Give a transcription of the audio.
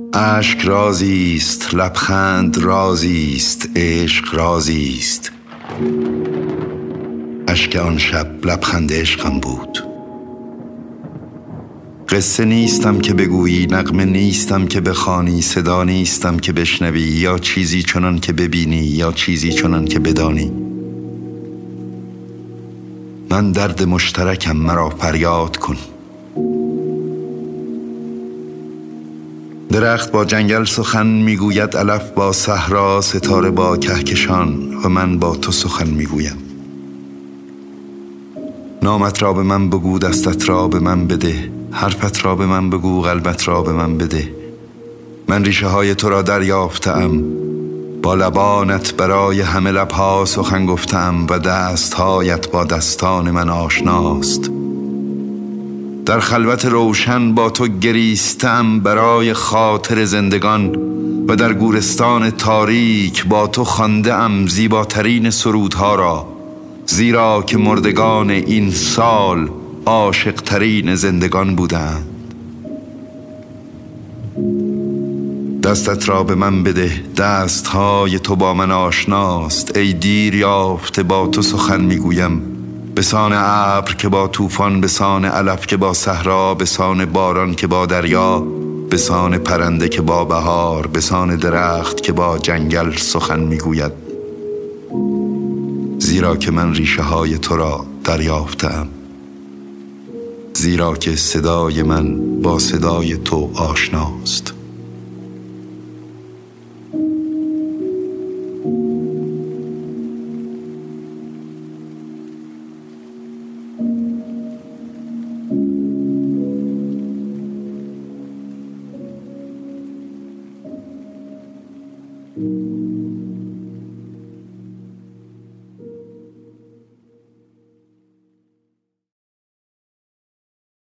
اشک رازی است، لبخند رازی است، عشق رازی است. اشک آن شب لبخند عشقم بود. قصه نیستم که بگویی، نغمه نیستم که بخوانی، صدا نیستم که بشنوی، یا چیزی چنان که ببینی یا چیزی چنان که بدانی. من درد مشترکم، مرا فریاد کن. درخت با جنگل سخن میگوید، علف با صحرا، ستاره با کهکشان، و من با تو سخن میگویم. نامت را به من بگو، دستت را به من بده، حرفت را به من بگو، قلبت را به من بده. من ریشه های تو را دریافتم، با لبانت برای همه لبها سخن گفتم، و دستهایت با دستان من آشناست. در خلوت روشن با تو گریستم برای خاطر زندگان، و در گورستان تاریک با تو خوانده‌ام زیباترین سرودها را، زیرا که مردگان این سال عاشق‌ترین زندگان بودند. دستت را به من بده، دستهای تو با من آشناست. ای دیر یافته با تو سخن میگویم، بسان ابر که با طوفان، بسان علف که با صحرا، بسان باران که با دریا، بسان پرنده که با بهار، بسان درخت که با جنگل سخن میگوید. زیرا که من ریشه های تو را دریافتم، زیرا که صدای من با صدای تو آشناست.